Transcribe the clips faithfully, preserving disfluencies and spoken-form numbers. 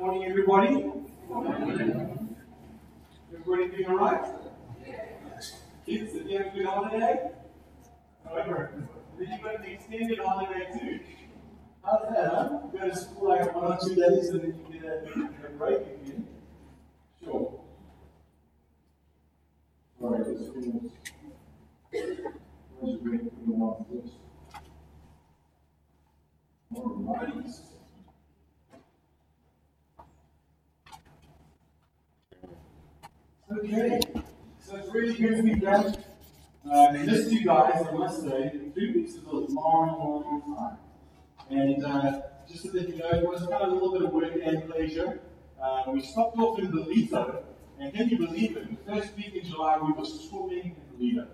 morning, everybody. Everybody doing all right? Kids, did you have a good holiday? However, did you got an extended holiday too? How's that, huh? You go to school like one or two days and then you get a, a break again? Sure. All right, let's finish. Where's the break for the one first? All right. Okay, so it's really good to be back. Um, and missed you guys, I must say. Two weeks is a long, long time. And uh, just so that you know, it was kind of a little bit of work and pleasure. Uh, we stopped off in Belito, and can you believe it? The first week in July, we were swimming in Belito.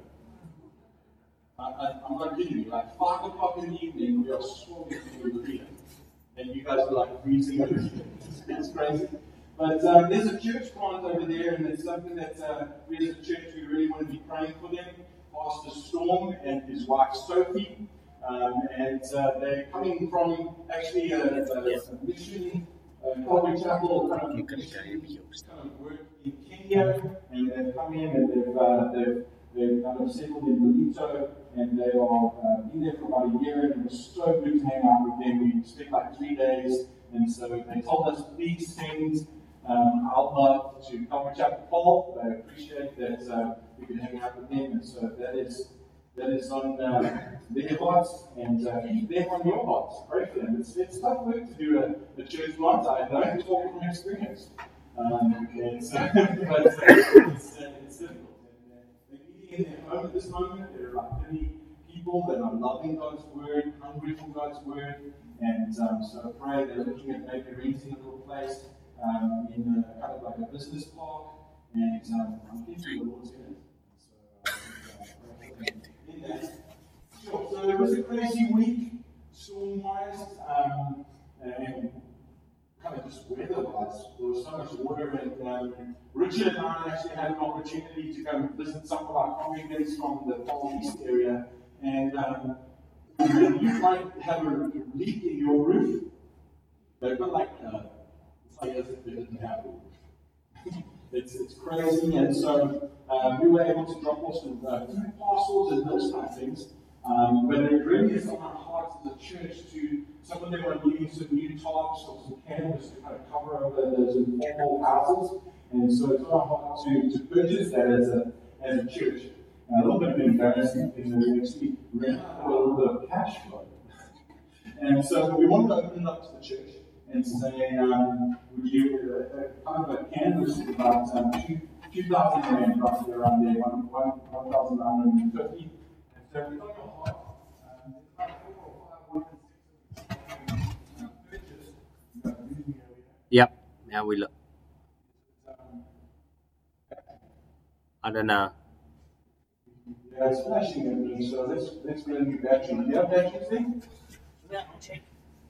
I, I, I'm not kidding you, like five o'clock in the evening, we are swimming in Belito. And you guys are like freezing over here. It's crazy. But um, there's a church plant over there, and it's something that uh, we as a church, we really want to be praying for them. Pastor Storm and his wife Sophie, um, and uh, they're coming from actually a, a, a mission, uh, Calvary Chapel, kind of, kind of work in Kenya, and they've come in and they've, uh, they've, they've kind of settled in Belito, and they are uh, been there for about a year, and it was so good to hang out with them. We spent like three days, and so they told us, please send Um, our love to Calvary Chapel Paul. I appreciate that uh, we can hang out with them, and so that is that is on uh, their hearts, and uh, keep them on your hearts. Pray for them. It's, it's tough work to do a, a church plant. I don't talk from experience, um, and so, but uh, it's, uh, it's difficult. And, uh, they're meeting in their home at this moment. There are like thirty people that are loving God's word, hungry for God's word, and um, so I pray they're looking at maybe renting a little place. Um, in a, kind of like a business park, and um, I'm thinking the Lord's in it. So, uh, in that. Sure. So it was a crazy week, storm-wise, um, and kind of just weather-wise. There was so much water, and um, Richard and I actually had an opportunity to go and visit some of our congregants from the Far East area, and um, you might have a leak in your roof. They've got like uh, Like as if it didn't happen. it's, it's crazy, and so um, we were able to drop off some uh, food parcels and those kind of things. Um, but it really is on our hearts as a church to, some of them are needing some new tops or some canvas to kind of cover over those informal houses. And so it's on our heart to, to purchase that as a, as a church. And a little bit of an embarrassing thing that we actually ran out of a little bit of cash flow. And so we wanted to open it up to the church and say, um, would you, uh, kind of a canvas of about um, two, two thousand rand roughly around there, one, one, one thousand nine hundred fifty. And so we got your heart. Um, there's about four or five women, six of purchased. Yep, now we look. I don't know. Yeah, it's flashing at me, so let's, let's go and do battery. Do you have batteries there? Yeah, I'll check.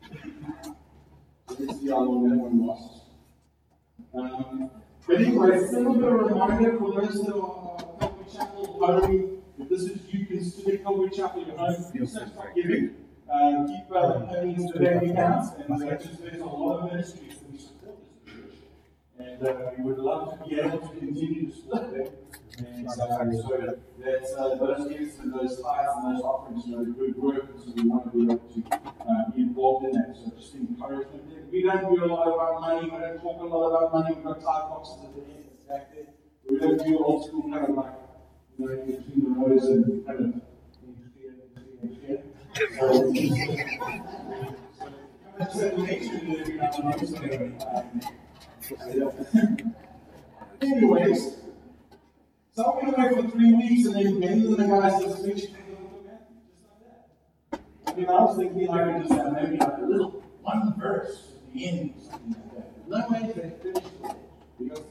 Let's see how long that one lasts. Um, but anyway, it's a little bit of a reminder for those that are Calvary Chapel home. If this is you consider Calvary Chapel your home, please don't stop giving. Um, keep uh, paying into the bank accounts, and uh, just there's a lot of ministries that we support this church. And uh, we would love to be able to continue to split them. And uh, so that's uh, those gifts and those tithes and those offerings are good work, and so we want to be able to uh, be involved in that. So just encouragement there. We don't do a lot about money, we don't talk a lot about money, we've got tithe boxes at the end, it's back there. We don't do old school kind of like, you know, between the nose and kind of here and here and here. So, so make sure that every now and then, um, anyways. So I'm going to wait for three weeks and then Ben and the guys just finish it just like that. I mean, I was thinking I could just have maybe like a little one verse at the end or something like that. No way to finish it. Because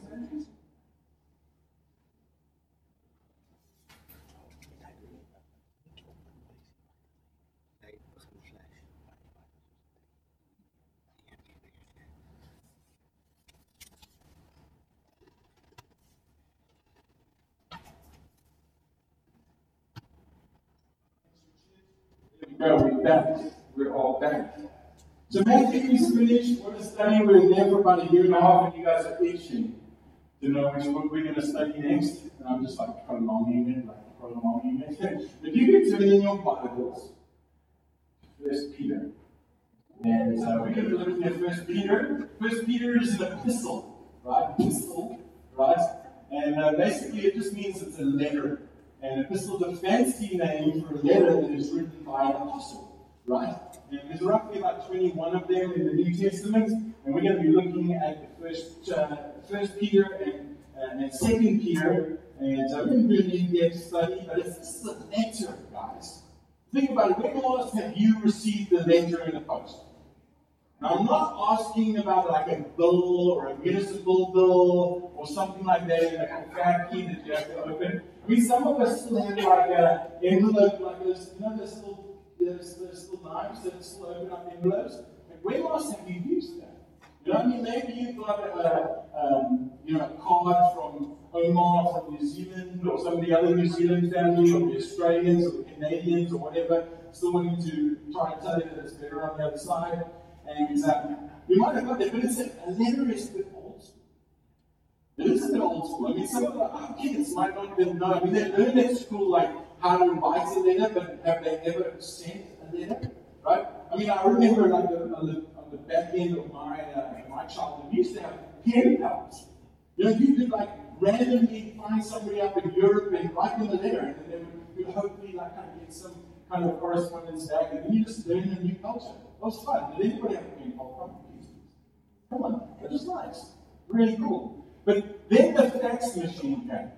no, we're back. We're all back. So Matthew is finished. We're going to study. We're there for about a year and a half, and you guys are itching to know which book we're going to study next. And I'm just like prolonging it, like prolonging it. But you can turn in your Bibles, First Peter. And uh, we're going to be looking at First Peter. First Peter is an epistle, right? Epistle, right? And uh, basically it just means it's a letter. And epistle is a fancy name for a letter that is written by an apostle, right? And there's roughly about twenty-one of them in the New Testament. And we're going to be looking at the first, uh, First Peter and, uh, and Second Peter. And uh, we're going to do an in-depth study, but it's, this is a letter, guys. Think about it. When last have you received a letter in the post? Now, I'm not asking about like a bill or a municipal bill or something like that in a fat key that you have to open. I mean, some of us still have like an envelope like this. You know, there's still, there's, there's still knives that still open up envelopes. Like, when last have you used that? You know what I mean? Maybe you've got a, um, you know, a card from Omar from New Zealand or some of the other New Zealand family or the Australians or the Canadians or whatever, still wanting to try and tell you that it's better on the other side. And um, you might have got that, but it's a, a letter is a bit old school. It is a bit old school. I mean, some of our kids might not even know. I mean, they learn at school like how to write a letter, but have they ever sent a letter? Right? I mean, I remember like the, on, the, on the back end of my uh, my childhood, we used to have pen pals. You know, you could like randomly find somebody up in Europe and write them a letter, and then they would, would hopefully like kind of get some kind of correspondence back, and then you just learn a new culture. That was fun. Did anybody have a pen pal? Come on, that was nice. Really cool. But then the fax machine came.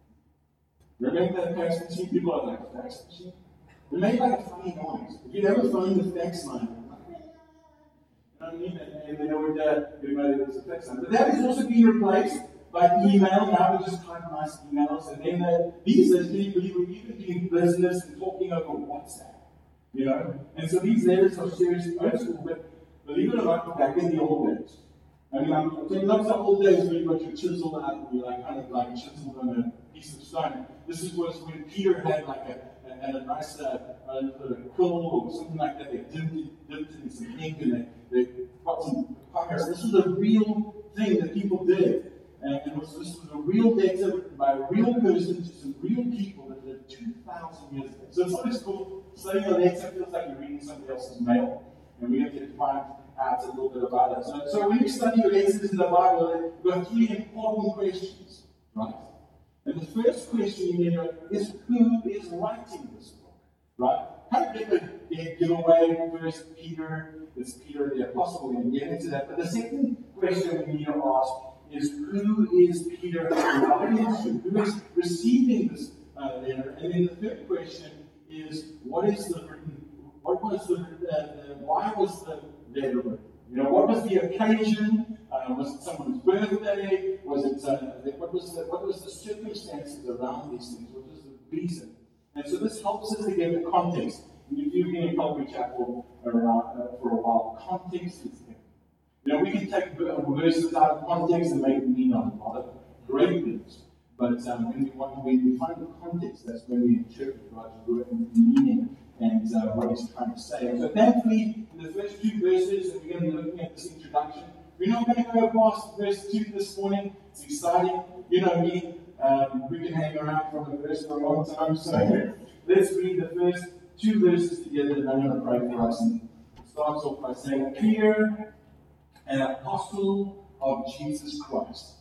Remember that fax machine? People are like, fax machine? It made like a funny noise. If you'd ever phoned the fax line, you know what I mean? And then it would, uh, everybody was a fax line. But that has also been replaced by email. Now we just type nice emails. And then uh, these days, can you believe we're even doing business and talking over WhatsApp? You know? And so these letters are seriously old school, but believe it or not, back in the old days. I mean, I'm talking about the old days where you got your chisel out and you like kind of like chiseled on a piece of stone. This is was when Peter had like a, a, a nice uh, a, a quill or something like that. They dipped it, dipped it in some ink and they, they got some papyrus. This was a real thing that people did. And it was, this was a real letter written by a real person to some real people that lived two thousand years ago. So it's always cool. Studying a letter feels like you're reading somebody else's mail. And we have to find out a little bit about it. So, so when you study letters in the Bible, there are three important questions, right? And the first question you need to know is who is writing this book, right? Kind of get the dead giveaway. First Peter, it's Peter the Apostle. We're going to get into that. But the second question we need to ask is who is Peter writing to? Who is receiving this uh, letter? And then the third question is what is the written? What was the, uh, the why was the letter written? You know, what was the occasion? Uh, was it someone's birthday? Was it uh, what was the what was the circumstances around these things? What was the reason? And so this helps us to get the context. And if you've been in Calvary Chapel around uh, for a while, context is there. You know, we can take verses out of context and make it mean a lot of great things. But um, when we want when we find the context, that's when we interpret God's word and meaning and uh, what he's trying to say. And so thankfully, in the first two verses, and we're going to be looking at this introduction, we're not going to go past verse two this morning. It's exciting. You know me, um, we can hang around from the verse for a long time. So let's read the first two verses together, and I'm going to pray for us. And it starts off by saying, Peter, an apostle of Jesus Christ,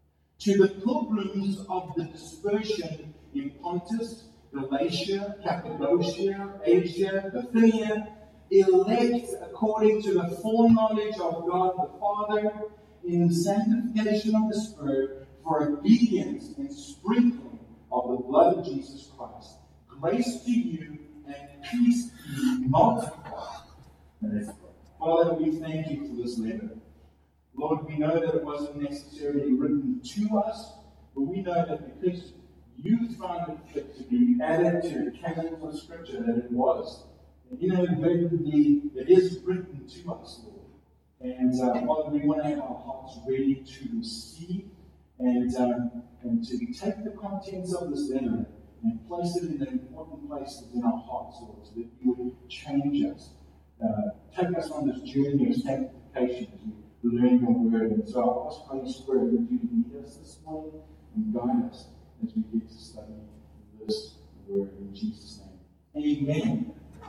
to the pilgrims of the dispersion in Pontus, Galatia, Cappadocia, Asia, Bithynia, elect according to the foreknowledge of God the Father, in sanctification of the Spirit, for obedience and sprinkling of the blood of Jesus Christ. Grace to you and peace be multiplied. Father, we thank you for this letter. Lord, we know that it wasn't necessarily written to us, but we know that because you found it fit to be added to the canon of Scripture, that it was. And inadvertently, it is written to us, Lord. And uh, Father, we want to have our hearts ready to receive and, um, and to take the contents of this letter and place it in an important place within our hearts, Lord, so that you would change us uh, take us on this journey of sanctification as we learn your word. And so I ask Holy Spirit, would you lead us this morning and guide us as we get to study this word in Jesus' name. Amen.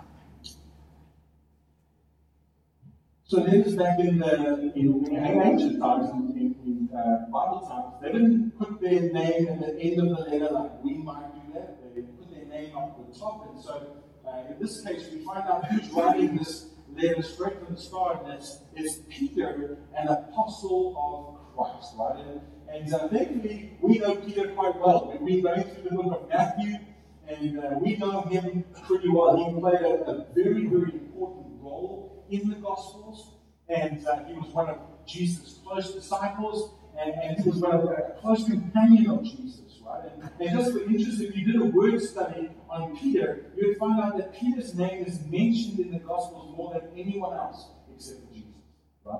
So then it's back in the in, in ancient times, in, in, in uh, Bible times, they didn't put their name at the end of the letter like we might do that. They put their name up at the top. And so uh, in this case, we find out who's writing this letter straight from the start, and it's, it's Peter, an apostle of Christ, right? And, and uh, thankfully, we know Peter quite well. We've been going through the book of Matthew, and uh, we know him pretty well. He played a, a very, very important role in the Gospels, and uh, he was one of Jesus' close disciples, and, and he was one of a close companion of Jesus, right? And, and just for interest, if you did a word study on Peter, you would find out that Peter's name is mentioned in the Gospels more than anyone else except for Jesus, right?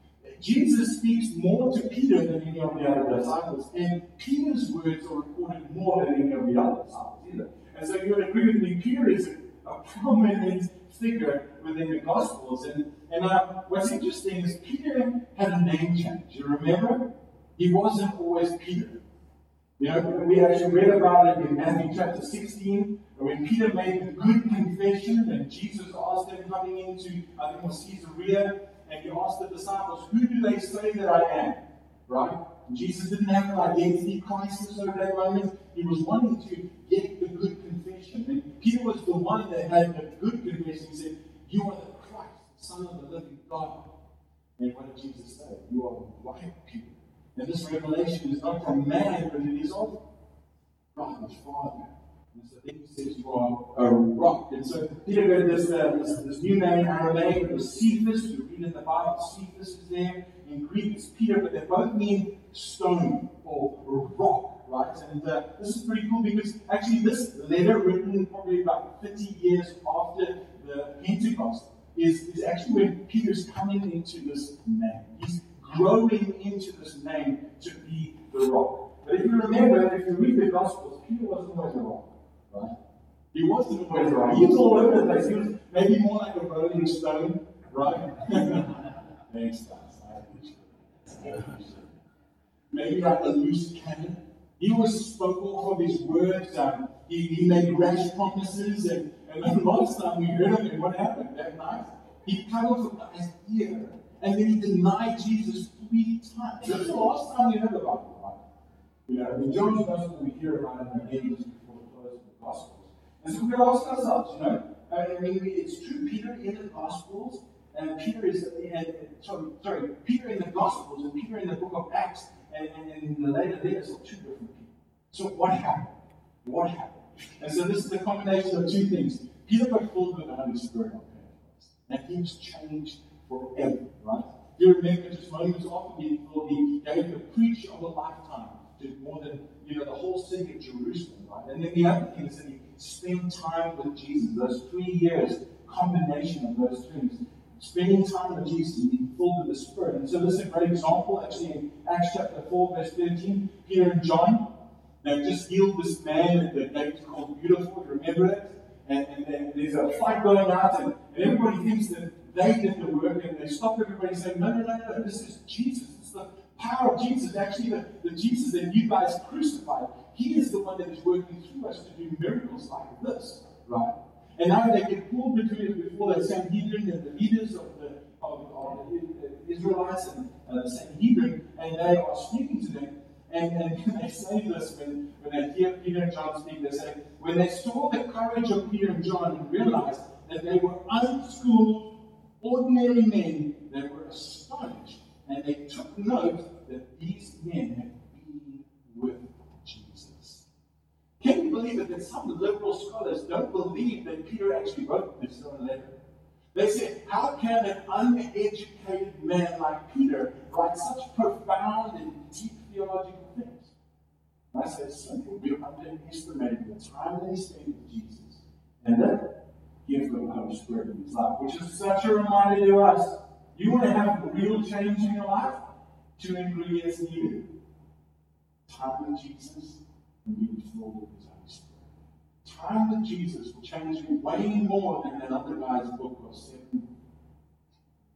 Jesus speaks more to Peter than any of the other disciples, and Peter's words are recorded more than any of the other disciples either. And so you would agree with me, Peter is a, a prominent figure within the Gospels. And, and uh, what's interesting is Peter had a name change. You remember? He wasn't always Peter. You know, we actually read about it in Matthew chapter sixteen, when Peter made the good confession, and Jesus asked him coming into, I think it was Caesarea, and he asked the disciples, who do they say that I am? Right? And Jesus didn't have an identity crisis over that moment. He was wanting to get the good confession. And Peter was the one that had the good confession. He said, you are the Christ, the Son of the living God. And what did Jesus say? You are the right Peter. And this revelation is not from man, but it is of God, his Father. And so then he says, you are a rock. And so Peter got this, uh, this, this new name, Aramaic, it was Cephas. You read in the Bible, Cephas is there. In Greek, it's Peter, but they both mean stone or rock, right? And uh, this is pretty cool because actually this letter, written probably about thirty years after the Pentecost, is, is actually when Peter's coming into this name. He's growing into this name to be the rock. But if you remember, if you read the Gospels, Peter wasn't always a rock, right? He wasn't always a rock. He was all over the place. He was maybe more like a rolling stone, right? Thanks, guys. Maybe like a loose cannon. He was spoke off of his words. Um, he, he made rash promises, and, and then last time we heard of him, what happened that night? He cut off a guy's ear, and then he denied Jesus three times. That's the last time we heard about him, right? You know, in John's Gospel, we hear about him again just before the close of the Gospels. And so we've got to ask ourselves, you know, I mean, it's true, Peter in the Gospels, and Peter is, and, sorry, sorry, Peter in the Gospels and Peter in the book of Acts and, and, and in the later letters are two different people. So what happened? What happened? And so this is a combination of two things. Peter got filled with the Holy Spirit on Pentecost, and he was changed forever, right? You remember just moments after being filled, he gave the preach of a lifetime to more than, you know, the whole city of Jerusalem, right? And then the other thing is that he spent time with Jesus. Those three years, combination of those things. Spending time with Jesus and being filled with the Spirit. And so this is a great example, actually, in Acts chapter four, verse thirteen. Peter and John, they've just healed this man at the gate called Beautiful. Remember it? And, and then there's a fight going out, and, and everybody thinks that they did the work, and they stop everybody saying, no, no, no, no, this is Jesus. It's the power of Jesus. Actually, the, the Jesus that you guys crucified, he is the one that is working through us to do miracles like this, right? And now they get pulled between before the Sanhedrin and the leaders of the, of, of the Israelites and uh, the Sanhedrin, and they are speaking to them. And, and they say this when, when they hear Peter and John speak. They say, when they saw the courage of Peter and John and realized that they were unschooled, ordinary men, they were astonished. And they took note that these men had been with Jesus. Can you believe it that some liberal scholars don't believe that Peter actually wrote this letter? They say, how can an uneducated man like Peter write such profound and deep theological things? And I say it's simple. We're underestimating the time that he spent with Jesus. And that gives the Holy Spirit in his life, which is such a reminder to us. You want to have real change in your life? Two ingredients needed. Time with Jesus and being filled with his Holy Spirit. Time with Jesus will change you way more than that other guy's book of seven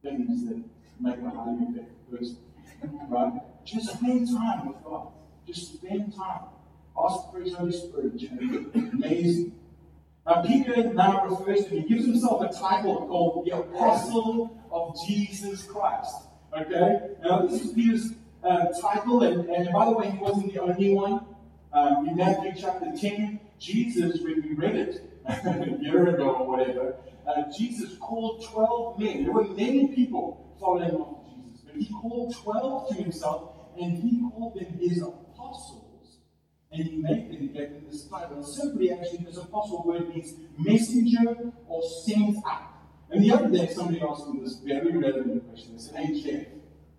Don't use that to make a highly effective person. Right? Just spend time with God. Just spend time. Ask for His Holy Spirit. Amazing. Now, Peter now refers to, he gives himself a title called the Apostle of Jesus Christ. Okay? Now, this is Peter's uh, title, and, and by the way, he wasn't the only one. Um, in Matthew chapter ten, Jesus, when we read it a year ago or whatever, uh, Jesus called twelve men. There were many people following after Jesus, but he called twelve to himself, and he called them his apostles. And he made them, he gave them this title. And simply, actually, this apostle word means messenger or sent out. And the other day, somebody asked me this very relevant question. They said, hey, Jeff,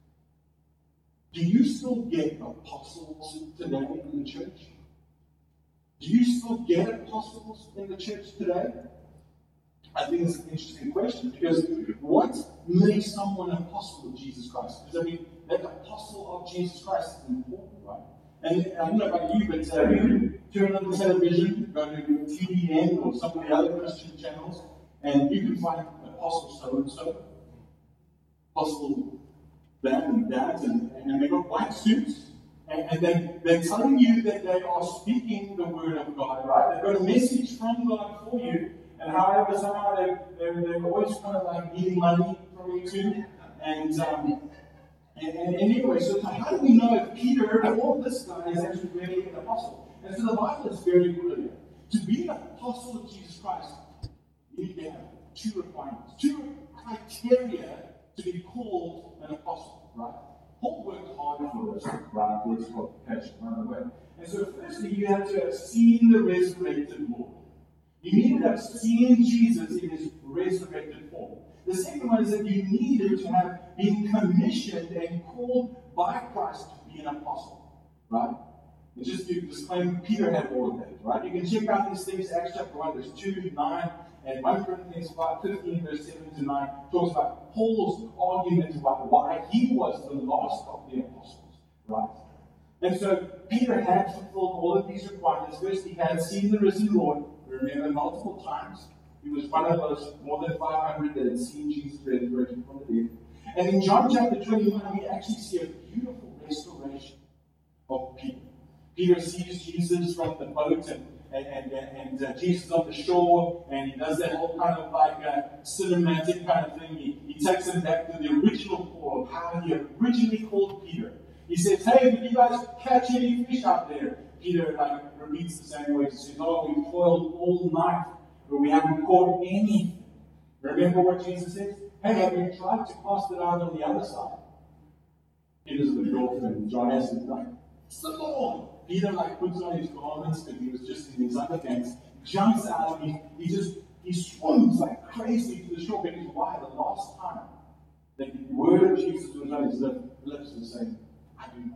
do you still get apostles today in the church? Do you still get apostles in the church today? I think it's an interesting question, because what makes someone an apostle of Jesus Christ? Because, I mean, that apostle of Jesus Christ is important, right? And I don't know about you, but uh, you turn on the television, go to T V N or some of the other Christian channels, and you can find Apostle so-and-so, Apostle that and that, and, and they've got white suits, and, and they, they're telling you that they are speaking the word of God, right? They've got a message from God for you, and however, somehow they, they're, they're always kind of like needing money from you too, and um, And, and, and anyway, so how do we know if Peter or this guy is actually really an apostle? And so the Bible is very clear. To be an apostle of Jesus Christ, you need to have two requirements, two criteria to be called an apostle, right? Paul worked hard for this, right? For this qualification, by the way. And so firstly, you have to have seen the resurrected Lord. You need to have seen Jesus in his resurrected form. The second one is that you needed to have been commissioned and called by Christ to be an apostle. Right? And just to disclaim, Peter had all of that. Right? You can check out these things, Acts chapter one, verse two to nine, and First Corinthians five, fifteen, verse seven to nine, talks about Paul's argument about why he was the last of the apostles. Right? And so Peter had fulfilled all of these requirements. First, he had seen the risen Lord, remember, multiple times. He was one of those more than five hundred that had seen Jesus resurrected from the dead. And in John chapter twenty-one, we actually see a beautiful restoration of Peter. Peter sees Jesus from the boat, and, and, and, and uh, Jesus on the shore, and he does that whole kind of like uh, cinematic kind of thing. He, he takes him back to the original call of how he originally called Peter. He says, hey, did you guys catch any fish out there? Peter like repeats the same words. He says, oh, we toiled all night, but we haven't caught anything. Remember what Jesus says? Hey, have you tried to cast it out on the other side? Peter's the dolphin. John asks him, like, it's the Lord. Peter like puts on his garments, because he was just in his underpants, jumps out, and he, he just he swims like crazy to the shore. Because why? The last time that the word of Jesus was on his lips was saying, I do not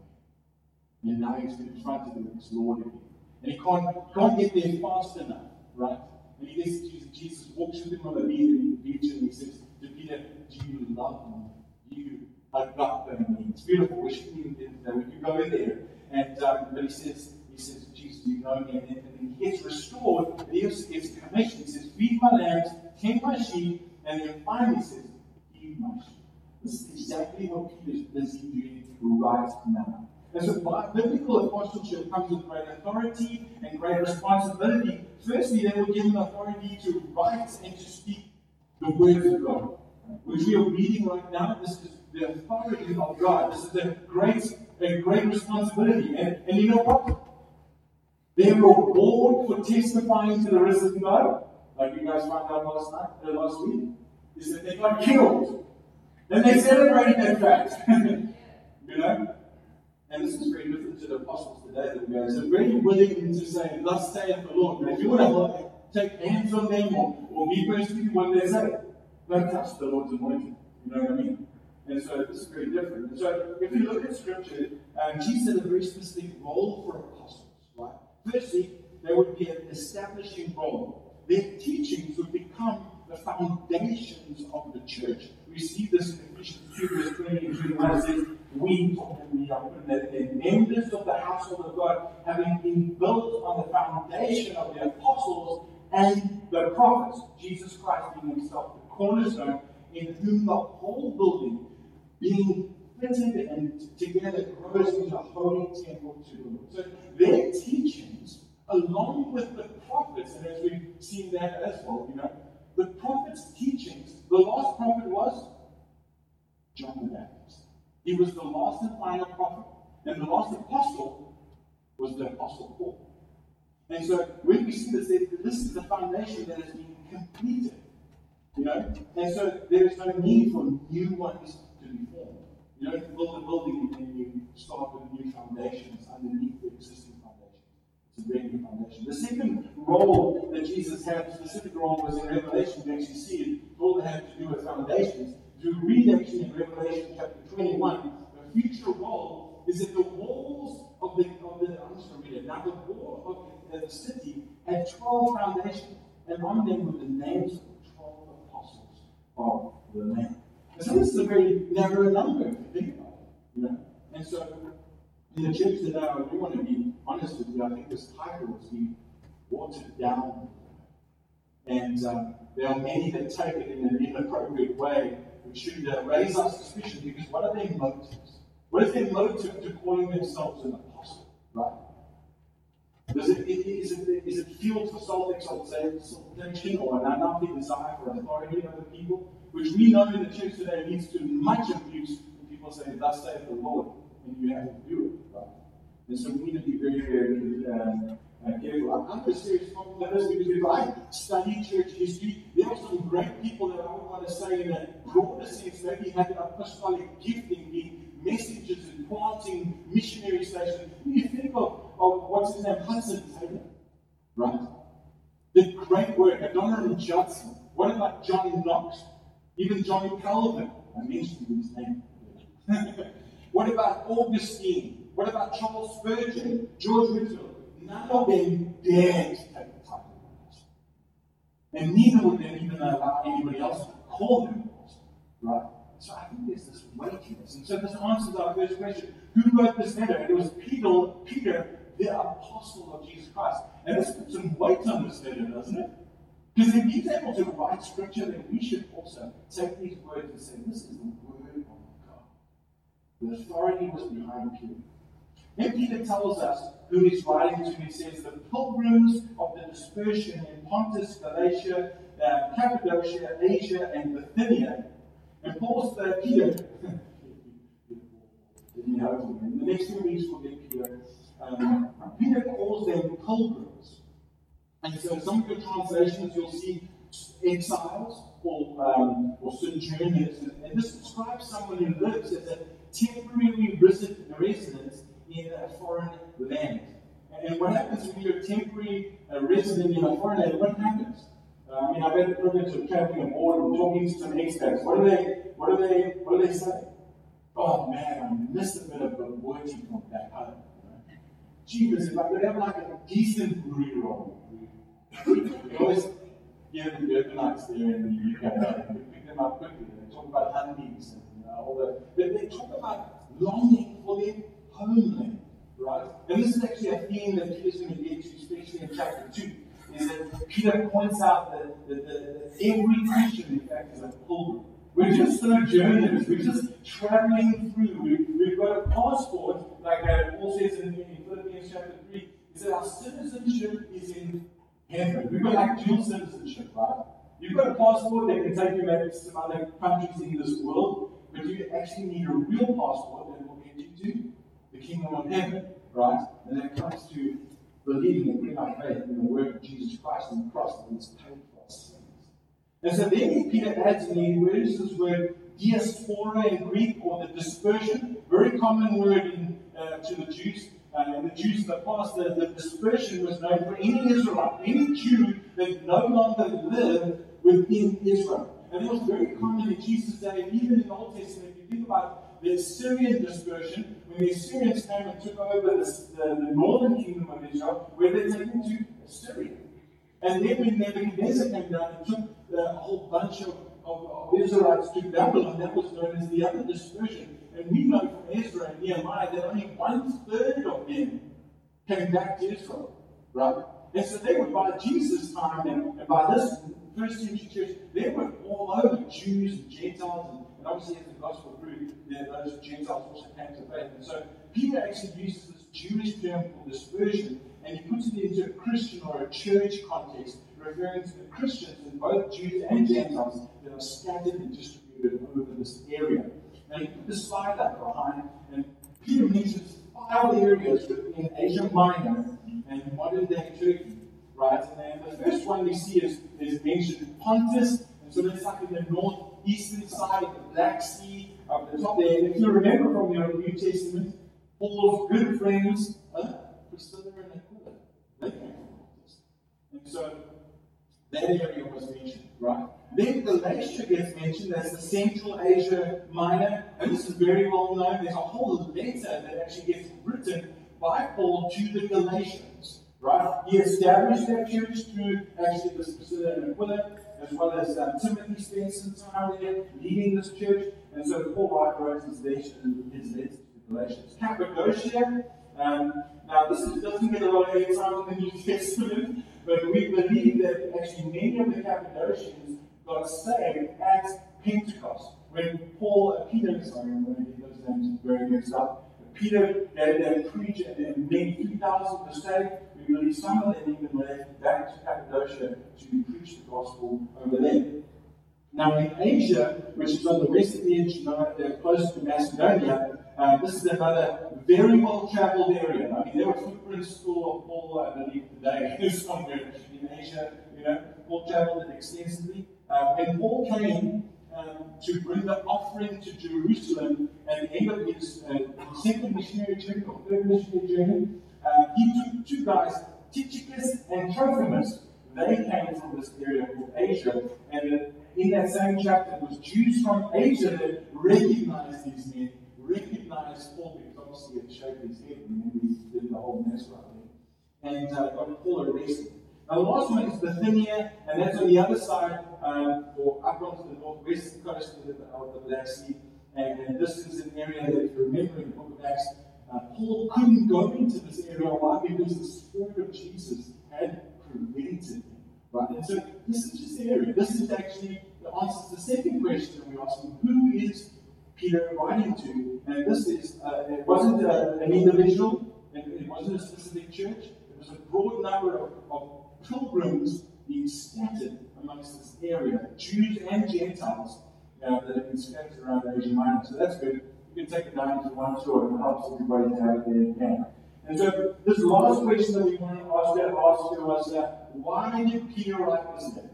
know. And now he's confronted with his Lord again. And he can't, can't get there fast enough, right? And he gets to Jesus. Jesus walks with him on the beach, and he says to Peter, do you love me? Do you agape me? It's beautiful. We should, we could go in there. And um, but he says, he says, Jesus, do you know me? And then he gets restored, and he gets commissioned. He says, feed my lambs, tend my sheep, and then finally he says, feed my sheep. This is exactly what Peter's busy doing right now. And so biblical apostleship comes with great authority and great responsibility. Firstly, they were given authority to write and to speak the words of God, which we are reading right now. This is the authority of God. This is a great, a great responsibility. And, and you know what? Their reward for testifying to the risen God, like you guys found out last night, uh, last week, is that they got killed. And they celebrated that fact. You know? And this is very different to the apostles today that we are. So very willing to say, thus saith the Lord. And if you want to take hands on them or, or be persecuted, what they say, don't touch the Lord's anointing. You know what I mean? And so this is very different. And so if you look at Scripture, um, Jesus had a very specific role for apostles. Right? Firstly, they would be an establishing role. Their teachings would become the foundations of the church. We see this in Ephesians two, verse twenty and twenty-one. It says, we, we are that the members of the household of God, having been built on the foundation of the apostles and the prophets, Jesus Christ being himself the cornerstone, in whom the whole building, being fitted and together, grows into a holy temple to the Lord. So their teachings, along with the prophets, and as we've seen that as well, you know, the prophets' teachings, the last prophet was John the Baptist. He was the last and final prophet. And the last apostle was the Apostle Paul. And so when we see this, this is the foundation that has been completed. You know? And so there is no need for new ones to be formed. You don't build a building and you start with new foundations underneath the existing foundation. It's a brand new foundation. The second role that Jesus had, a specific role, was in Revelation. You actually see it. All that had to do with foundations. If you read actually in Revelation chapter twenty-one, the future role is that the walls of the, of the I'm just going to read it. Now the wall of the, the city had twelve foundations, and on them were the names of the twelve apostles of the Lamb. And so this is a very narrow number if you think about it. You know? And so in the church today, I do want to be honest with you, I think this title has been watered down. And um, there are many that take it in an inappropriate way, which should uh, raise our suspicion, because what are their motives? What is their motive to calling themselves an apostle? Right? Does it, is, it, is it fueled for self-exaltation or an unhealthy desire for authority over people? Which we know in the church today leads to much abuse when people say, "Thus saith the Lord," and you have to do it. Right? And so we need to be very, very uh, uh, careful. I'm very serious about this because if I study church history, there are some great people that I would want to say in a broader sense, maybe had an apostolic gifting, being messengers and planting missionary stations. You think of, of what's his name, Hudson Taylor, right? The great work, Adoniram Judson. What about John Knox? Even John Calvin. I mentioned his name. What about Augustine? What about Charles Spurgeon? George Whitefield? None of them dared to take the title of apostle. And neither would they even allow anybody else to call them apostle. Right? So I think there's this weightiness. And so this answers our first question. Who wrote this letter? And it was Peter, Peter, the apostle of Jesus Christ. And this puts some weight on this letter, doesn't it? Because if he's able to write scripture, then we should also take these words and say, this is the word of God. The authority was behind Peter. Then Peter tells us who he's writing to. He says, the pilgrims of the dispersion in Pontus, Galatia, uh, Cappadocia, Asia, and Bithynia. And Paul's uh, Peter, in the next few weeks we'll get Peter. Um, Peter calls them pilgrims. And so some of your translations you'll see exiles or, um, or sojourners. And, and this describes someone who lives as a temporary resident in a foreign land. And, and what happens when you're a temporary uh, resident in a foreign land? What happens? Uh, I mean, I've had the privilege of traveling abroad and talking to some expats. What do they, what do they, what do they say? Oh man, I missed a bit of the working from back home. Jesus, if I could have like a decent burrito roll. We always hear the urbanites there in the U K. We pick them up quickly. They talk about honeybees and you know, all the. But they talk about longing for their homeland, right? And this is actually a theme that Peter's going to get to, especially in chapter two. Is that Peter points out that, that, that, that every Christian, in fact, is a pilgrim. We're just sojourners. We're just traveling through. We, we've got a passport, like uh, Paul says in, in Philippians chapter three. Is that our citizenship is in heaven. We've got like dual citizenship, right? You've got a passport that can take you maybe to some other countries in this world, but you actually need a real passport that will get you to the kingdom of heaven, right? And that comes to believing and putting our faith in the work of Jesus Christ on the cross that He's paid for our sins. And so then Peter adds in the words this word diaspora in Greek, or the dispersion, very common word in, uh, to the Jews. Uh, and the Jews in the past, the, the dispersion was known for any Israelite, any Jew that no longer lived within Israel. And it was very common in Jesus' day, and even in the Old Testament. If you think about the Assyrian dispersion, when the Assyrians came and took over the, the, the northern kingdom of Israel, where they took them to Assyria. And then when Nebuchadnezzar came down and took uh, a whole bunch of, of, of Israelites to Babylon, that was known as the other dispersion. And we know from Ezra and Nehemiah that only one third of them came back to Israel, right? And so they would, by Jesus' time, and, and by this first century church, they were all over, Jews and Gentiles, and, and obviously as the gospel grew, yeah, those Gentiles also came to faith. And so Peter actually uses this Jewish term called dispersion, and he puts it into a Christian or a church context, referring to the Christians and both Jews and Gentiles that are scattered and distributed over this area. Now, he put the slide up behind, and Peter mentions five areas within Asia Minor and modern-day Turkey, right? And the first one we see is, is mentioned Pontus, and so that's like in the northeastern side of the Black Sea, up the top there. And if you remember from your New Testament, Paul's good friends, uh, Priscilla and Aquila, they came from Pontus. And so that area was mentioned, right? Then Galatia gets mentioned as the Central Asia Minor, and this is very well known. There's a whole letter that actually gets written by Paul to the Galatians, right? He established that church through actually this Priscilla and Aquila, as well as um, Timothy spent some time there leading this church, and so Paul wrote his letter his letter to the Galatians. Cappadocia. Um, now, this is, doesn't get a lot of airtime in the New Testament, but we believe that actually many of the Cappadocians got saved at Pentecost. When Paul, uh, Peter, sorry, I'm going to get those names very mixed up. Peter had that preach, and then many three thousand were saved. We believe some of them even left back to Cappadocia to preach the gospel over there. Now, in Asia, which is on the western edge, you know, close to Macedonia, uh, this is another very well-traveled area. I mean, there were footprints still of Paul, I believe, today somewhere in Asia. You know, Paul traveled it extensively. Uh, when Paul came um, to bring the offering to Jerusalem at the end of his uh, second missionary journey or third missionary journey, uh, he took two guys, Tychicus and Trophimus. They came from this area called Asia, and uh, in that same chapter, it was Jews from Asia that recognized these men, recognized Paul, because obviously it shaved his head, and then he did the whole mess right there, and uh, got Paul arrested. Now, the last one is Bithynia, and that's on the other side, um, or up onto the northwest coast of the, of the Black Sea. And, and this is an area that, if you remember in the book of Acts, uh, Paul couldn't go into this area. Why? Because the Spirit of Jesus had prevented him. Right? And so this is just the area. This is actually the answer to the second question we're asking: who is Peter writing to? And this is, uh, it wasn't a, an individual, and it wasn't a specific church. It was a broad number of, of pilgrims being scattered amongst this area, Jews and Gentiles, uh, that have been scattered around Asia Minor. So that's good. You can take it down to one tour, and it helps everybody to have it there in hand. And so this last question that we want to ask, that ask you was, uh, why did Peter write this letter?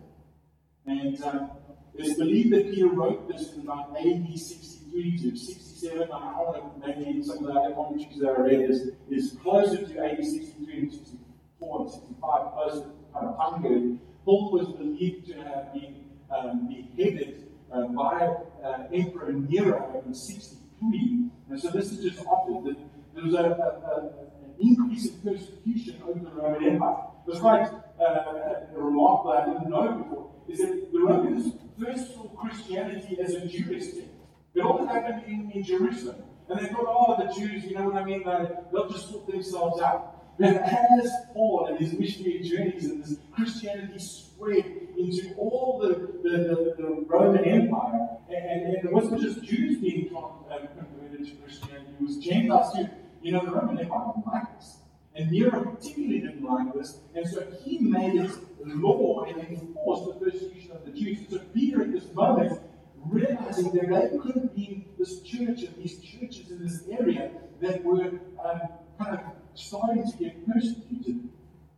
And um, it's believed that Peter wrote this in about A D sixty-three to sixty-seven. I don't know, maybe some of the other commentaries that I read is, is closer to A D sixty-three and sixty-four and sixty-five, closer kind of time period. Paul was believed to have been um, beheaded uh, by uh, Emperor Nero in sixty-three. And so this is just after that there was a, a, a, an increase in persecution over the Roman Empire. It was quite uh, remarkable, I didn't know before, is that the Romans first saw Christianity as a Jewish thing. It all happened in, in Jerusalem. And they thought, oh, the Jews, you know what I mean, they, they'll just sort themselves out. But as Paul and his missionary journeys and this Christianity spread into all the, the, the, the Roman Empire, and, and it wasn't just Jews being converted to Christianity, it was Gentiles too. You know, the Roman Empire didn't like this. And Nero particularly didn't like this, and so he made it law and enforced the persecution of the Jews. So Peter at this moment, realizing that they could have been this church and these churches in this area that were um, kind of starting to get persecuted,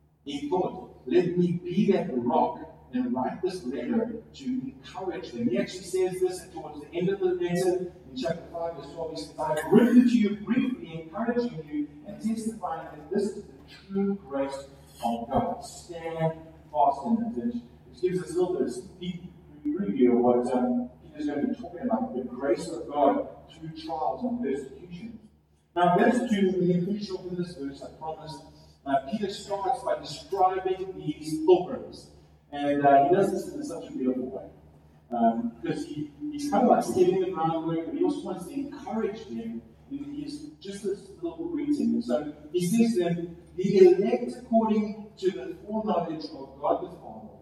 he thought, let me be that rock and write this letter to encourage them. He actually says this towards the end of the letter in chapter five, verse twelve. He says, I have written to you briefly, encouraging you and testifying that this is the true grace of God. Stand fast in it. Which gives us a little bit of a deep preview of what um, Peter's going to be talking about, the grace of God through trials and persecutions. Now, verse two, we're going to finish off in this verse, I promise. Uh, Peter starts by describing these pilgrims. And uh, he does this in such a beautiful way. Um, because he, he's kind of like setting the groundwork, but he also wants to encourage them. And he's just this little greeting. And so he says to them, the elect according to the foreknowledge of God the Father,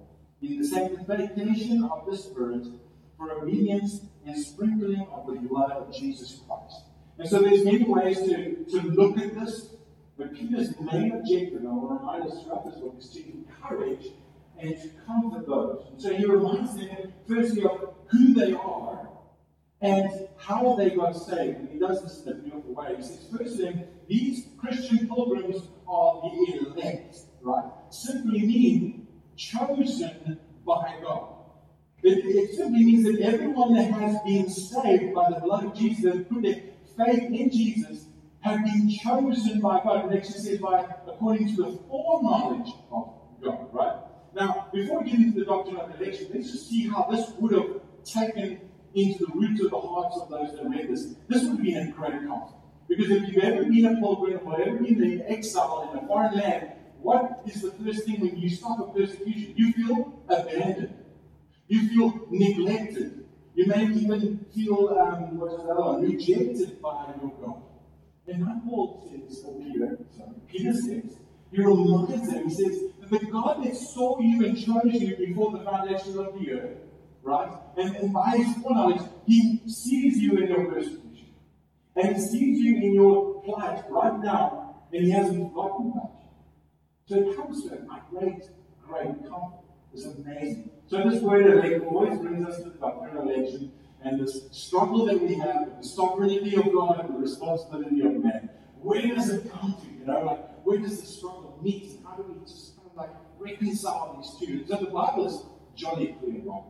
in the sanctification of the Spirit for obedience and sprinkling of the blood of Jesus Christ. And so there's many ways to, to look at this, but Peter's main objective, and I want to remind us throughout this book, is to encourage and to comfort those. And so he reminds them, firstly, of who they are and how they got saved. And he does this in a beautiful way. He says, first thing, these Christian pilgrims are the elect, right? Simply mean chosen by God. It, it simply means that everyone that has been saved by the blood of Jesus, that put their faith in Jesus, have been chosen by God. It actually says by according to the foreknowledge of God, right? Now, before we get into the doctrine of election, let's just see how this would have taken into the root of the hearts of those that read this. This would have been a great comfort. Because if you've ever been a pilgrim or ever been in exile in a foreign land, what is the first thing when you suffer persecution? You feel abandoned. You feel neglected. You may even feel, um, what is the other one, rejected by your God. And now Paul says, or Peter, sorry, Peter says, he reminds them, he says, that the God that saw you and chose you before the foundations of the earth, right? And, and by his foreknowledge, he sees you in your persecution. And he sees you in your plight right now, and he hasn't forgotten about you. So it comes to a great, great comfort. It's amazing. So this word elect always brings us to the doctrine of election and this struggle that we have with the sovereignty of God and the responsibility of man. Where does it come to? You know, like where does the struggle meet? And how do we just kind of like reconcile these two? So the Bible is jolly clear on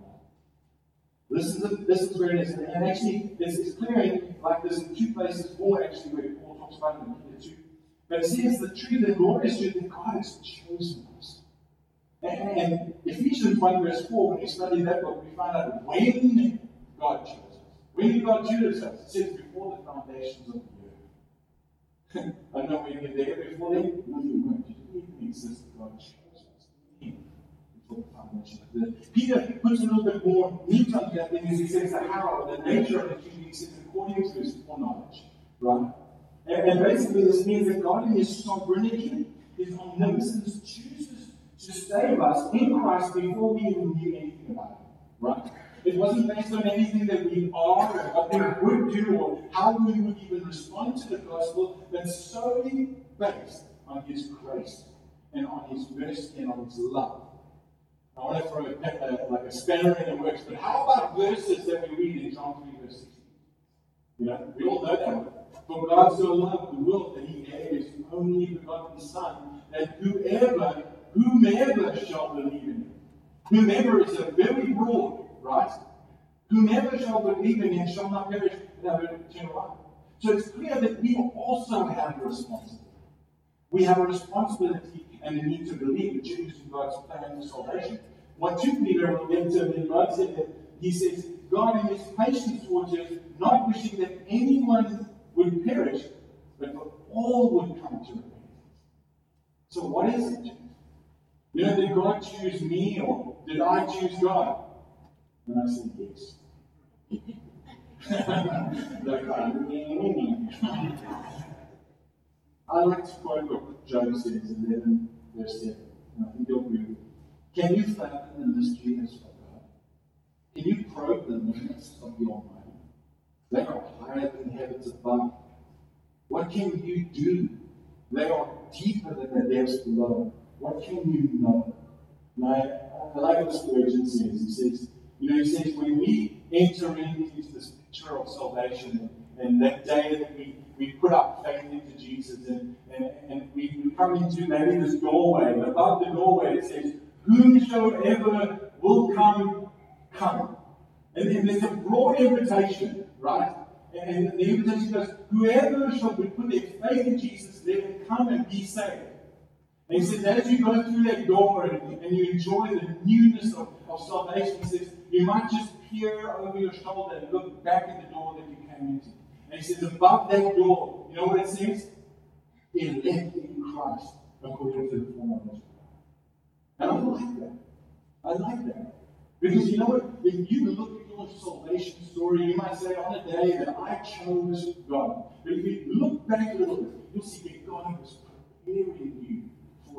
that. This is the, this is where it is. And actually, it's, it's clear in like there's two places, or actually where Paul talks about it in Peter two. But it says the truth, the glorious truth that God has chosen us. And, and Ephesians one verse four, when we study that book, we find out when God chose us. When did God choose us? It says before the foundations of the earth. I know when you're there before then, no, you weren't. You didn't even exist. God chose us before the foundations of the earth. Peter puts a little bit more meat on that thing as he says the how, the nature of the truth. He says according to his foreknowledge. Right? And, and basically this means that God in his sovereignty, his omnipotence, chooses to save us in Christ before we even knew anything about it. Right? It wasn't based on anything that we are or what we would do or how we would even respond to the gospel, but solely based on his grace and on his mercy and on his love. I want to throw a, a, like a spanner in the works, but how about verses that we read in John three verse sixteen? You know, we all know that one. For God so loved the world that he gave his only begotten Son, that whoever Whomever shall believe in him. Whomever is a very broad, right? Whomever shall believe in him shall not perish but have eternal life. So it's clear that we also have a responsibility. We have a responsibility and a need to believe that Jesus is God's plan for salvation. What two Peter will get to when God said that he says, God in his patience towards us, not wishing that anyone would perish, but that all would come to repentance. So what is it? You know, did God choose me or did I choose God? And I said, yes. I like to quote what Job says in eleven verse seven. And I think you'll agree with it. Can you fathom the mysteries of God? Can you probe the limits of the Almighty? They are higher than the heavens above. What can you do? They are deeper than the depths below. What can you know? Now, I like what Spurgeon says. He says, you know, he says, when we enter into this picture of salvation and that day that we, we put our faith into Jesus and, and, and we, we come into maybe this doorway, and above the doorway it says, whosoever will come, come. And then there's a broad invitation, right? And the invitation goes, whoever shall put their faith in Jesus, let them come and be saved. And he says, as you go through that door and, and you enjoy the newness of, of salvation, he says, you might just peer over your shoulder and look back at the door that you came into. And he says, above that door, you know what it says? Elect in Christ according to the foreknowledge of God. And I like that. I like that. Because you know what? If you look at your salvation story, you might say on a day that I chose God. But if you look back a little bit, you'll see that God was preparing you for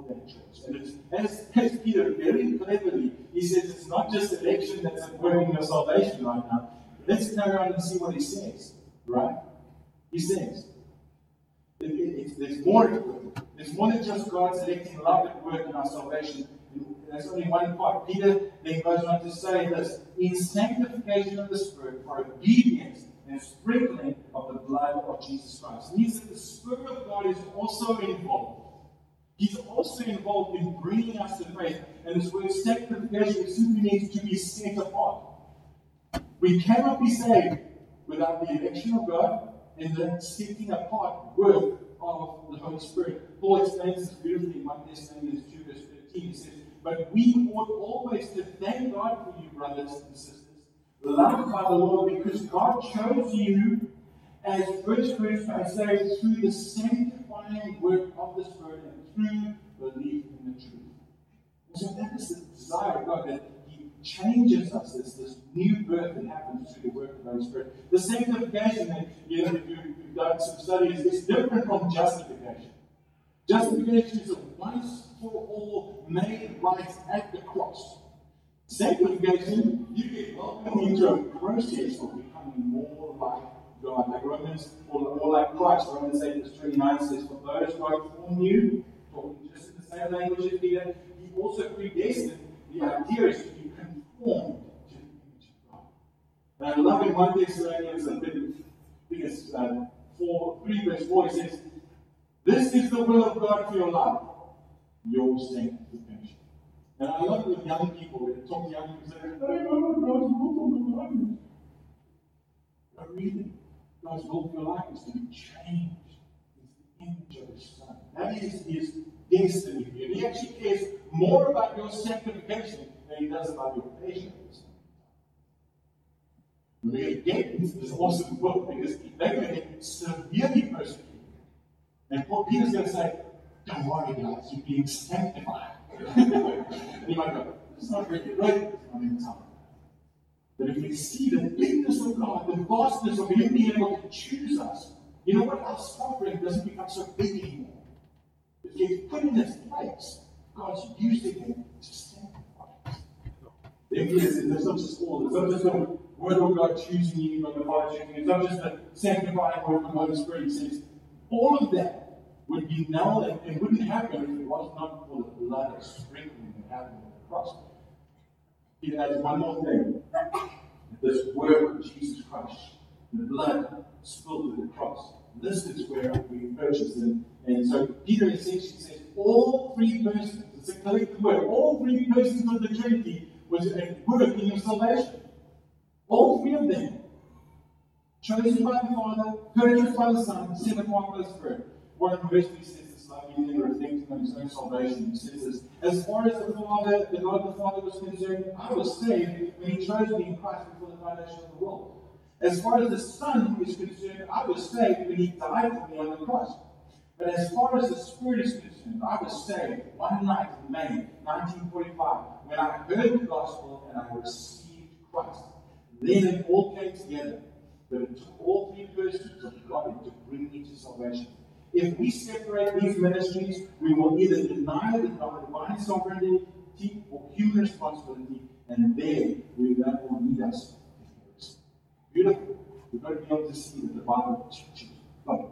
that choice. And it's, as, as Peter very cleverly, he says it's not just election that's at work in your salvation right now. Let's carry on and see what he says, right? He says, it, it, it's, there's more at work. There's more than just God's electing love at work in our salvation. That's only one part. Peter then goes on to say this: in sanctification of the Spirit for obedience and sprinkling of the blood of Jesus Christ. It means that the Spirit of God is also involved. He's also involved in bringing us to faith. And this word sanctification simply means to be set apart. We cannot be saved without the election of God and the setting apart work of the Holy Spirit. Paul explains this beautifully in First Thessalonians two, verse thirteen. He says, but we ought always to thank God for you, brothers and sisters, loved by the Lord, because God chose you, as First Corinthians says, through the sanctifying work of the Spirit and through belief in the truth. And so that is the desire of God, that He changes us. There's this new birth that happens through the work of the Holy Spirit. The sanctification, that, you know, if you've done some studies, is different from justification. Justification is a once for all made right at the cross. Sanctification, you get welcomed into a process of becoming more like God. Like Romans, or, or like Christ. Romans eight verse twenty-nine says, for those God foreknew, talking just in the same language as Peter, He also predestined. The idea is to be conformed to the image of God. And I love in First Thessalonians, I think it's uh, four, three verse four, it says, this is the will of God for your life, your sanctification. And I love with young people, when they talk to young people, say, I don't know God's will for my life. But really, God's will for your life is to be changed into the image of His Son. That is His destiny for you. And He actually cares more about your sanctification than He does about your pleasure. We're going to get into this awesome book because they're going to get severely persecuted. And Paul Peter's going to say, don't worry, guys, you're being sanctified. And you might go, it's not really right. It's not in time. But if we see the bigness of God, the vastness of Him being able to choose us, you know what? Our suffering doesn't become so big anymore. It gets put in its place. God's using it to sanctify us. Therefore, it's not just all. It's not just the word of God choosing you, but the Father choosing you. It's not just the sanctifying work of the Holy Spirit. He says, all of that would be null and it wouldn't happen if it was not for the blood of sprinkling that happened on the cross. He adds one more thing. This work of Jesus Christ, the blood spilled on the cross. This is where we purchase it. And so Peter essentially says all three persons, it's a collective word, all three persons of the Trinity was at work in your salvation. All three of them. Chosen by the Father, purchased by the Son, set apart by the Spirit. Warren Wiersbe says this lovely thing, reflecting on his own salvation. He says this: as far as the Father, the God the Father was concerned, I was saved when He chose me in Christ before the foundation of the world. As far as the Son is concerned, I was saved when He died for me on the cross. But as far as the Spirit is concerned, I was saved one night in May nineteen forty-five when I heard the gospel and I received Christ. Then it all came together. But it took all three persons of God to bring me to salvation. If we separate these ministries, we will either deny the divine sovereignty or human responsibility, and there we that will lead us to heresy. Beautiful. We've got to be able to see that the Bible teaches both.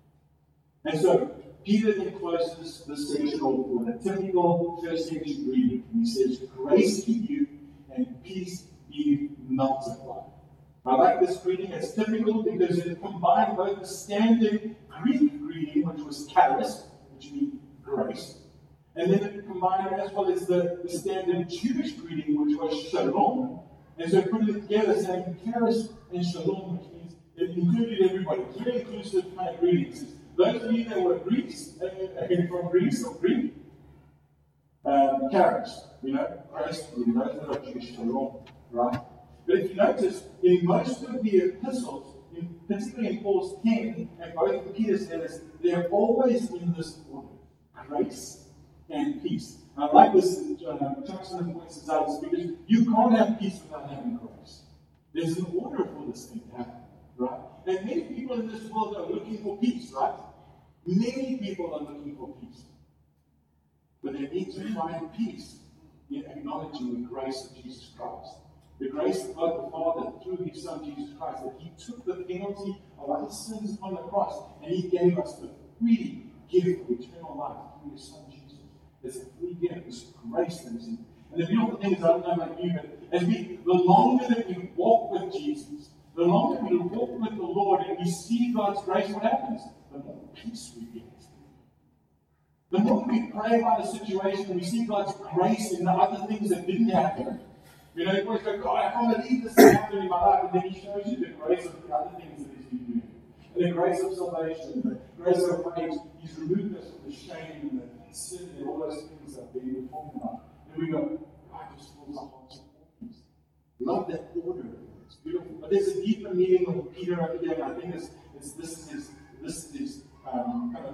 And so, Peter then closes this section off with a typical first century greeting. He says, grace to you and peace be multiplied. I like this greeting. It's typical because it combined both the standard Greek greeting, which was charis, which means grace, and then it combined as well as the, the standard Jewish greeting, which was shalom. And so it put it together saying charis and shalom, which means it included everybody. It's very inclusive kind of greetings. Those of you that were Greeks, uh, from Greece or Greek, um, charis, you know, grace, those that are Jewish, shalom, right? But if you notice, in most of the epistles, in, particularly in Paul's ten and both of Peter's letters, they're always in this order: grace and peace. And I like this, uh, Jackson points this out, because you can't have peace without having grace. There's an order for this thing to happen, right? And many people in this world are looking for peace, right? Many people are looking for peace. But they need to find peace in acknowledging the grace of Jesus Christ. The grace of God the Father through His Son Jesus Christ, that He took the penalty of our sins upon the cross and He gave us the free gift of eternal life through His Son Jesus. It's a free gift, it's grace that is in. And the beautiful thing is, I don't know about you, but as we, the longer that we walk with Jesus, the longer we walk with the Lord and we see God's grace, what happens? The more peace we get. The more we pray about a situation and we see God's grace in the other things that didn't happen. You know, you always go, God, I can't believe this is happening in my life. And then He shows you the grace of the other things that He's been doing. And the grace of salvation, the grace of faith. He's removed us from the shame and the sin and all those things that we've been talking about. And we go, God just fills our hearts with peace. Love that order. It's beautiful. But there's a deeper meaning of Peter over here, and I think it's, it's, this is his, this is his um, kind of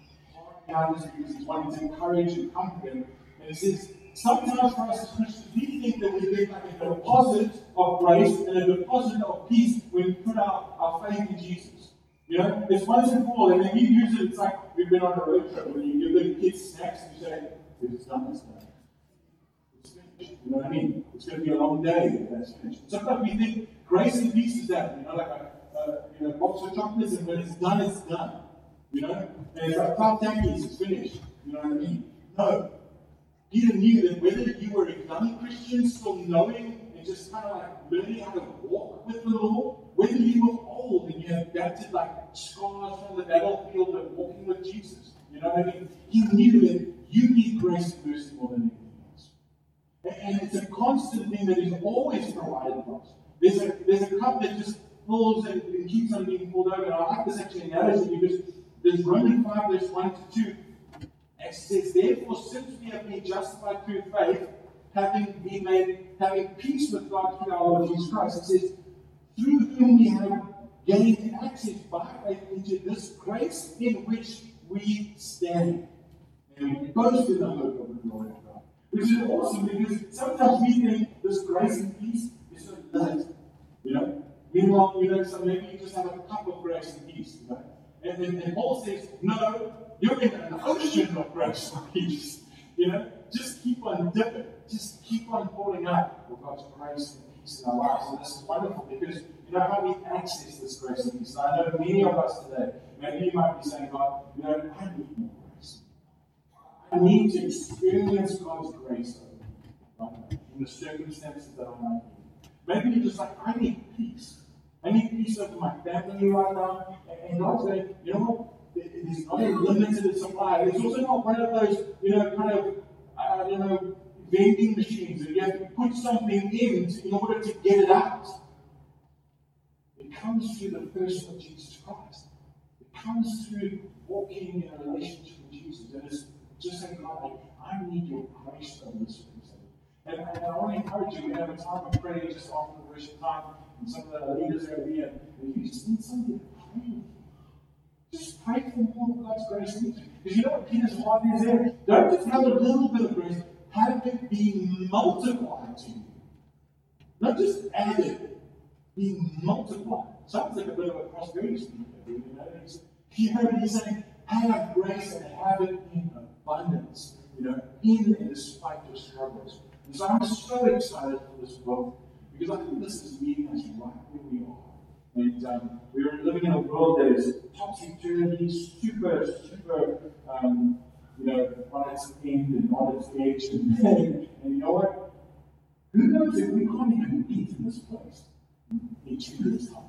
heart behind this, because he's wanting to encourage and comfort him. And he says, sometimes for us as Christians, we think that we get like a deposit of grace and a deposit of peace when we put our, our faith in Jesus. You know, it's once and for all, and then we use it, it's like we've been on a road trip when you give the kids snacks and you say, it's done, it's done. It's finished. You know what I mean? It's going to be a long day, but that's finished. Sometimes we think grace and peace is that, you know, like a, a you know, box of chocolates, and when it's done, it's done. You know? And it's like five tankies, it's finished. You know what I mean? No. Peter knew that whether you were a young Christian still knowing and just kind of like learning how to walk with the Lord, whether you were old and you had adapted like scars from the battlefield of walking with Jesus, you know what I mean? He knew that you need grace and mercy more than anything else. And it's a constant thing that is always provided for us. There's a, there's a cup that just falls and, and keeps on being pulled over. And I like this actually analogy because there's Romans five, verse one to two. It says, therefore, since we have been justified through faith, having been made, having peace with God through our Lord Jesus Christ, it says, through whom we have gained access by faith into this grace in which we stand. And we boast in the hope of the glory of God. Which is awesome because sometimes we think this grace and peace is so light. You know? Meanwhile, you know, so maybe you just have a cup of grace and peace, you know? And, and, and Paul says, no, you're in an ocean of grace and peace. You know, just keep on dipping. Just keep on pouring out with God's grace and peace in our lives. And this is wonderful because you know how we access this grace and peace. And I know many of us today, maybe you might be saying, God, you know, I need more grace. I need to experience God's grace over me, right? In the circumstances that I might be. Maybe you're just like, I need peace. I need peace over my family right now. And God's saying, you know what? It's not a limited supply. It's also not one of those, you know, kind of, uh, you know, vending machines that you have to put something in to, in order to get it out. It comes through the person of Jesus Christ. It comes through walking in a relationship with Jesus. And it's just saying, God, I need your grace over this circumstance. And, and I want to encourage you, we have a time of prayer just after the worship time, and some of the leaders over here, and you just need somebody to pray with you. Just pray for more of God's grace in you. Because you know what Peter's heart is there? Don't just have a little bit of grace, have it be multiplied to you. Not just added, be multiplied. Sounds like a bit of a prosperity speaker, you know? You know what he's saying? Have grace and have it in abundance, you know, in and despite your struggles. And so I'm so excited for this book because I think this is meeting us right where we are. And um, we're living in a world that is topsy-turvy, super, super, um, you know, on its end and on its edge. And, and you know what? Who knows if we can't even meet in this place in two years' time?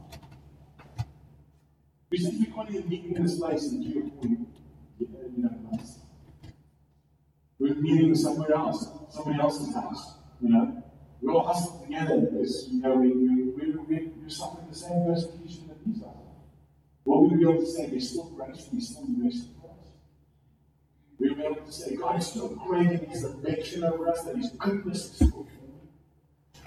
We think we can't even meet in this place in two or four you know, months. We're meeting somewhere else, somebody else's house, you know. We all hustle together because, you know, we, we, we, we, we're suffering the same persecution that these are. What would we be able to say? There's still grace, there's still mercy for us. We'll be able to say, God is still great in His election over us, that His goodness is still good.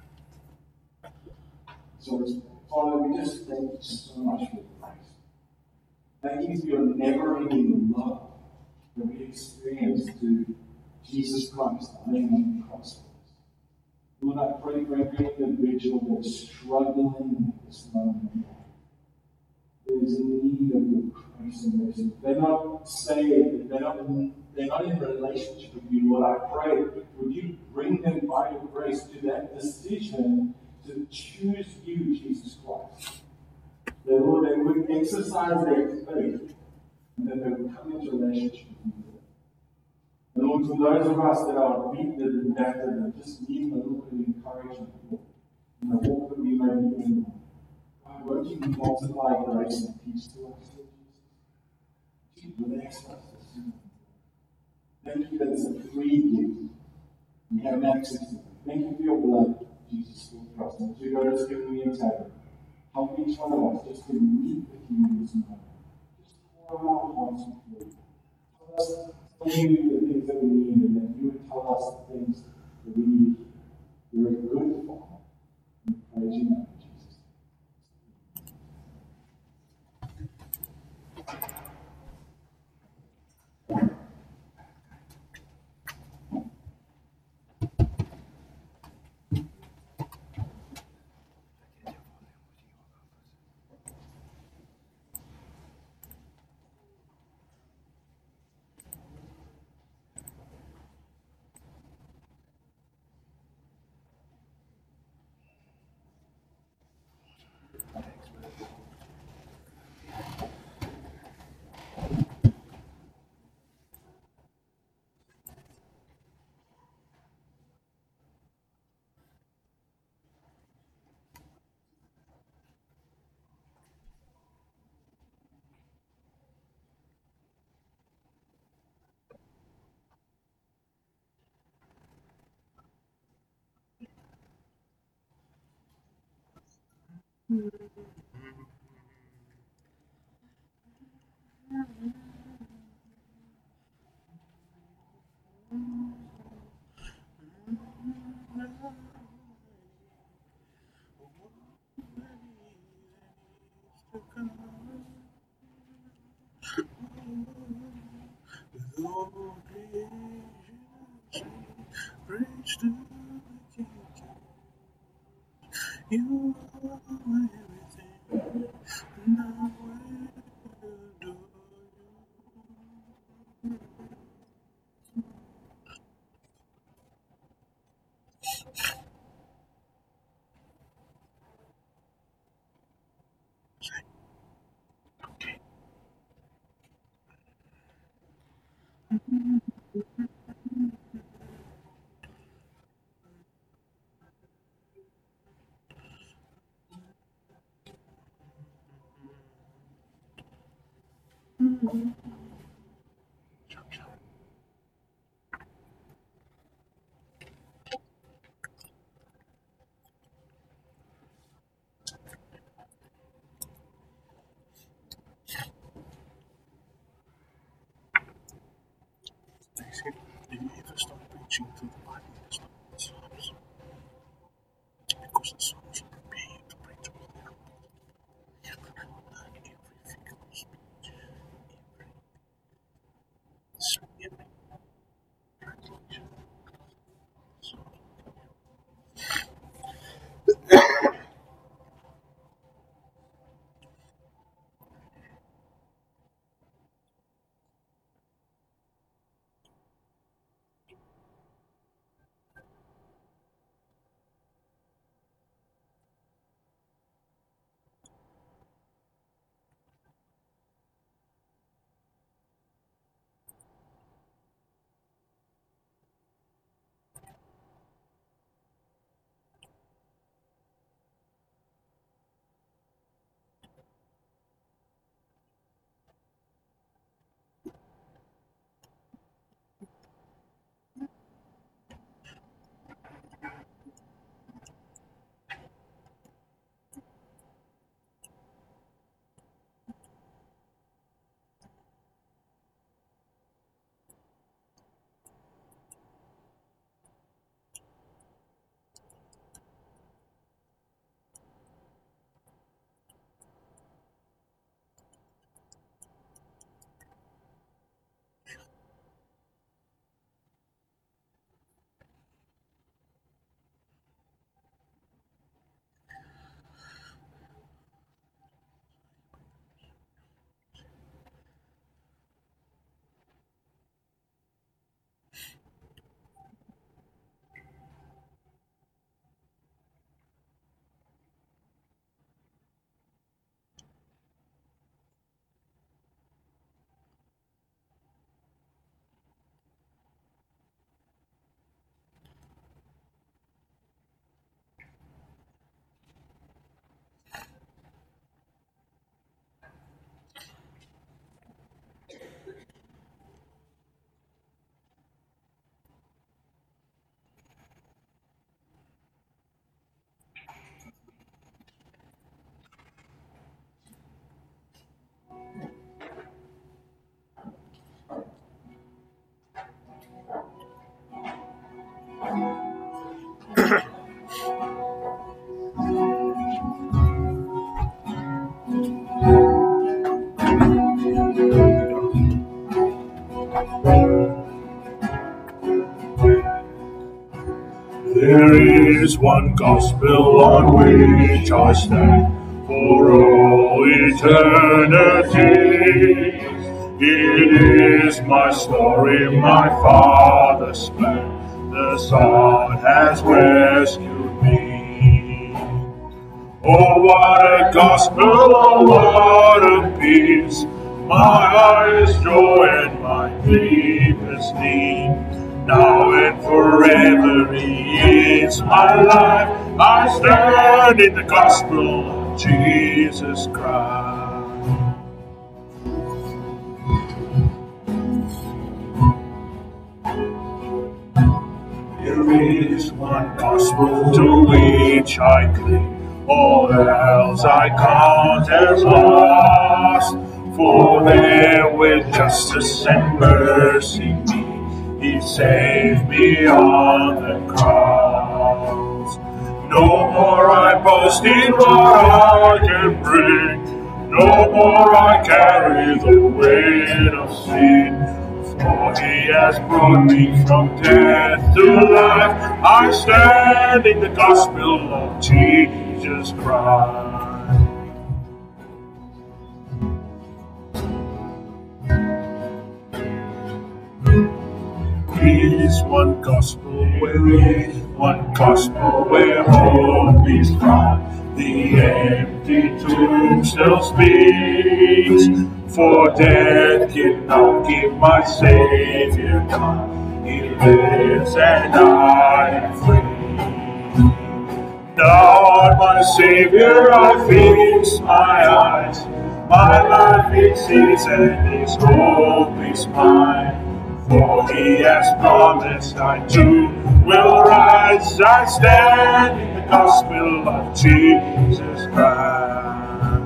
So, Father, we just thank you so much for grace. Thank you for your never-ending love that we experience through Jesus Christ, laying on the cross. Lord, I pray for every individual that's struggling at this moment. is in need of your grace and mercy. They're not saved. They're not, they're not in relationship with you. Lord, I pray, would you bring them by your grace to that decision to choose you, Jesus Christ. That, Lord, they would exercise their faith and that they would come into relationship with you. And Lord, for those of us that are beaten and battered and just need a little bit of encouragement, Lord, in the walk that we may be in, God, won't you multiply grace and peace to us, Lord Jesus? You bless us this morning. Thank you that it's a free gift. We have access to it. Thank you for your blood, Jesus, for us. And as we go to this communion table, help each one of us just to meet with you this morning. Just pour out our hearts with you. Tell us, tell you the things that we need, and that you would tell us the things that we need. You're a good Father. We praise you now, Jesus. You are everything, and I will adore you. They said, if you ever start preaching to the body, it's not the Psalms. Because the Psalms will prepare you to preach all the other. You're going to learn every figure of speech, every every translation. So, is one gospel on which I stand for all eternity. It is my story, my Father's plan. The Son has rescued me. Oh, what a gospel, oh, what a peace. My highest joy and my deepest need. Now and forever He is my life. I stand in the gospel of Jesus Christ. There is one gospel to which I cling. All else I count as lost. For there with justice and mercy meet, He saved me on the cross. No more I boast in what I can bring. No more I carry the weight of sin. For He has brought me from death to life. I stand in the gospel of Jesus Christ. Is one gospel where one gospel where hope is found. The empty tomb still speaks, for death cannot keep my Savior down. He lives and I am free. Now on my Savior I fix my eyes. My life is His and His hope is mine. For He has promised I too will rise. I stand in the gospel of Jesus Christ.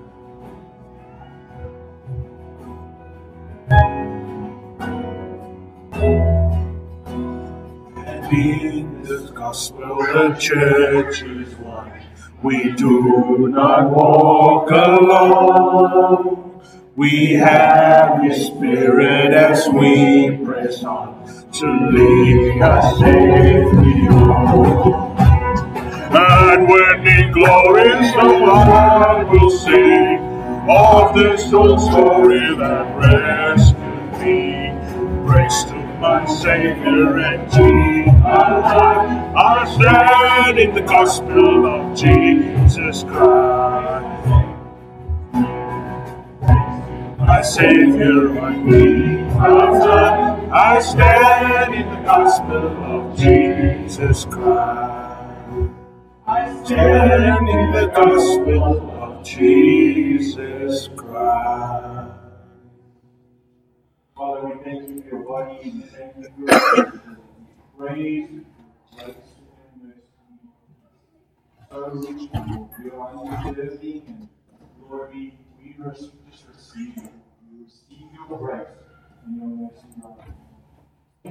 And in this gospel the church is one. We do not walk alone. We have His Spirit as we press on to lead us safely home. And when in glory the Lord will sing of this old story that rescued me, praise to my Savior and Jesus alive. I stand in the gospel of Jesus Christ. My Savior, my King, I stand in the gospel of Jesus Christ. I stand in the gospel of Jesus Christ. Father, we thank you for your body, and we thank you for your praise, grace, and mercy. So rich and you are undeserving, and Lord, we, we just receive you. We receive your grace and your mercy, Lord.